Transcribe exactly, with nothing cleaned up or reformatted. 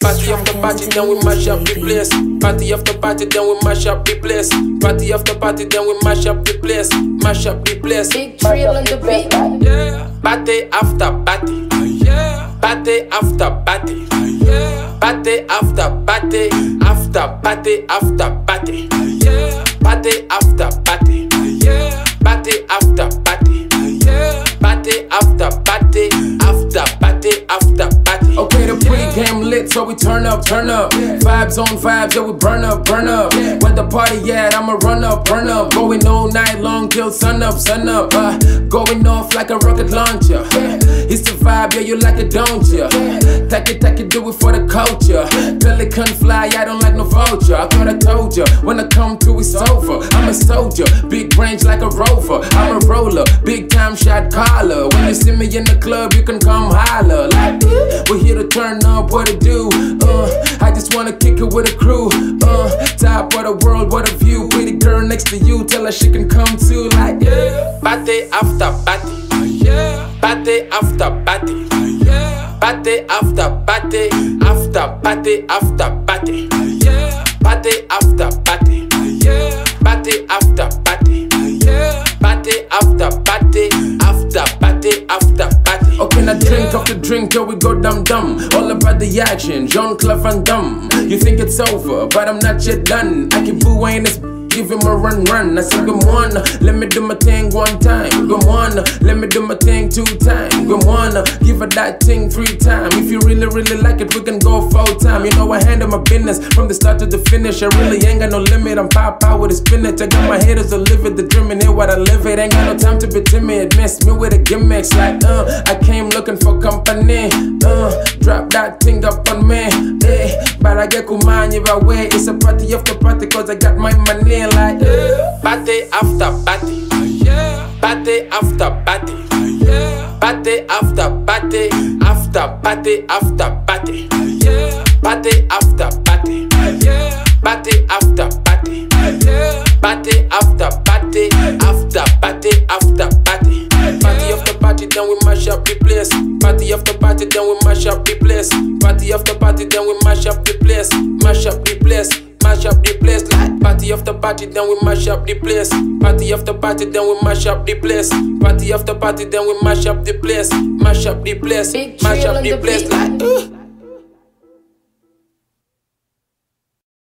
Party after party, then we mash up the place. Party after party, then we mash up the place. Party after party, then we mash up the place. Mash up the place. Big drill on the beat. Yeah. Party after party. Yeah. Party after party. Yeah. Party after party. After party after party. Yeah. Party after party. Yeah. Party after party. Yeah. Party after party. After party after party. Okay, the pre-game lit, so we turn up, turn up. Vibes on vibes, yeah, we burn up, burn up. Where the party at, I'ma run up, burn up. Going all night long till sun up, sun up. Uh, going off like a rocket launcher. It's the vibe, yeah, you like it, don't ya? Take it, take it, do it for the culture. Pelican fly, I don't like no vulture. I thought I told ya, when I come to, it's over. I'm a soldier, big range like a rover. I'm a roller, big time shot caller. When you see me in the club, you can come holler. Like, we're here to turn up, what to do? Uh, I just wanna kick it with a crew. Uh, top of the world, what a view. Pretty girl next to you, tell her she can come too. Like, yeah. Party after party. Yeah. Party after party. Yeah. Party after party. After party after party. Yeah. Party after party. Yeah. Party after party. Yeah. Party after party. After party after party. Okay, now drink off the drink till we go dum dum. All about the action, Jean-Claude Van Damme. You think it's over, but I'm not yet done. I keep booing this. Give him a run, run. I said, come on, let me do my thing one time. Come on, let me do my thing two times. Come on, give her that thing three times. If you really, really like it, we can go full time. You know, I handle my business from the start to the finish. I really ain't got no limit. I'm pop out with a spinach. I got my haters to live it, the dream and hear what I live it. Ain't got no time to be timid. Mess me with the gimmicks like, uh, I came looking for company. Uh, drop that thing up on me. Hey, but I get kumani by way. It's a party after party, cause I got my money. Like, yeah. Party after party. Yeah. Party after party. Yeah. Party after party. After party after party. Yeah. Party after party. Yeah. Party after party. Yeah. Party after party. After party after party. Party after party, then we mash up the place. Party after party, then we mash up the place. Party after party, then we mash up the place. Mash up the place. Mash up the place like party after party, then we mash up the place. Party after party, then we mash up the place. Party after party, then we mash up the place. Mash up the place, mash up the place like. Uh.